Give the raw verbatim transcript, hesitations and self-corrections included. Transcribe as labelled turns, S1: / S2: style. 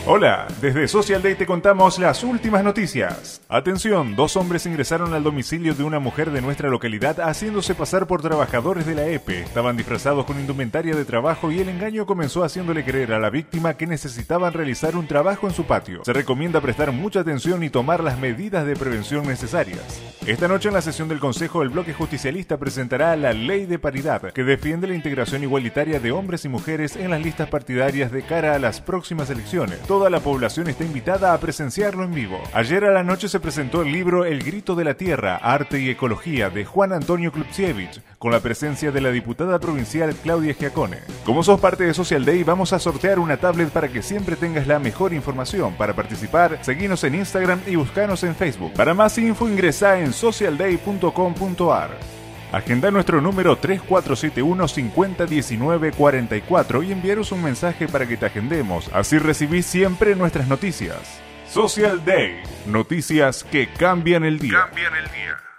S1: Hola, desde Social Day te contamos las últimas noticias. Atención, dos hombres ingresaron al domicilio de una mujer de nuestra localidad haciéndose pasar por trabajadores de la E P E. Estaban disfrazados con indumentaria de trabajo y el engaño comenzó haciéndole creer a la víctima que necesitaban realizar un trabajo en su patio. Se recomienda prestar mucha atención y tomar las medidas de prevención necesarias. Esta noche en la sesión del Consejo, el bloque justicialista presentará la Ley de Paridad, que defiende la integración igualitaria de hombres y mujeres en las listas partidarias de cara a las próximas elecciones. Toda la población está invitada a presenciarlo en vivo. Ayer a la noche se presentó el libro El Grito de la Tierra, Arte y Ecología de Juan Antonio Klubsiewicz, con la presencia de la diputada provincial Claudia Giacone. Como sos parte de Social Day, vamos a sortear una tablet para que siempre tengas la mejor información. Para participar, seguinos en Instagram y buscanos en Facebook. Para más info ingresa en social day punto com punto a r. Agenda nuestro número tres cuatro siete uno, cinco cero uno nueve cuatro cuatro y enviaros un mensaje para que te agendemos. Así recibís siempre nuestras noticias. Social Day. Noticias que cambian el día.
S2: Cambian el día.